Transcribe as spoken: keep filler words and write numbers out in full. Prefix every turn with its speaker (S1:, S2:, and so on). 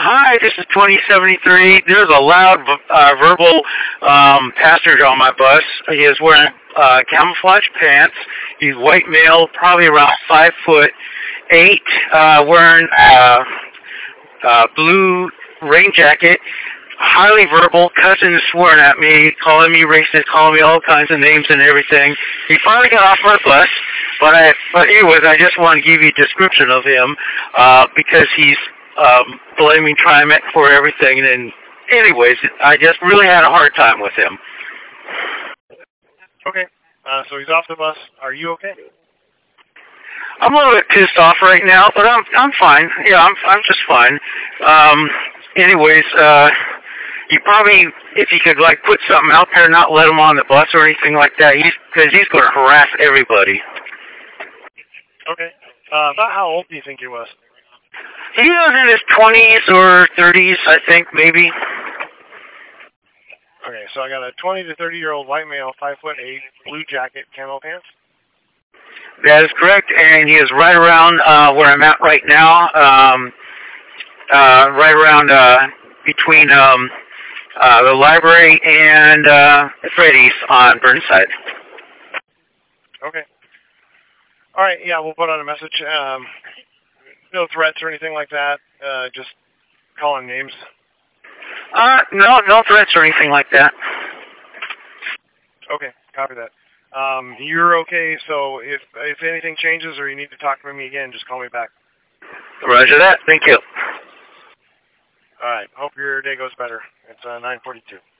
S1: Hi, this is twenty seventy-three. There's a loud uh, verbal um, passenger on my bus. He is wearing uh, camouflage pants. He's white male, probably around five foot eight, uh, wearing uh, uh, blue rain jacket. Highly verbal, cussing and swearing at me, calling me racist, calling me all kinds of names and everything. He finally got off my bus, but I, but anyways, I just want to give you a description of him uh, because he's um, blaming Trimet for everything. And anyways, I just really had a hard time with him.
S2: Okay, uh, so he's off the bus. Are you okay?
S1: I'm a little bit pissed off right now, but I'm I'm fine. Yeah, I'm I'm just fine. Um, anyways, uh. You probably, if you could like put something out there, not let him on the bus or anything like that, he's because he's going to harass everybody.
S2: Okay. Uh, about how old do you think he was?
S1: He was in his twenties or thirties, I think, maybe.
S2: Okay, so I got a twenty to thirty year old white male, five foot eight, blue jacket, camo pants.
S1: That is correct, and he is right around uh, where I'm at right now. Um, uh, right around uh, between. Um, Uh, the library and uh, Freddy's on Burnside.
S2: Okay. All right, yeah, we'll put on a message. Um, no threats or anything like that, uh, just calling names.
S1: Uh, no, no threats or anything like that.
S2: Okay, copy that. Um, you're okay, so if if anything changes or you need to talk to me again, just call me back.
S1: Roger that. Thank you.
S2: All right, hope your day goes better. It's uh, nine forty-two.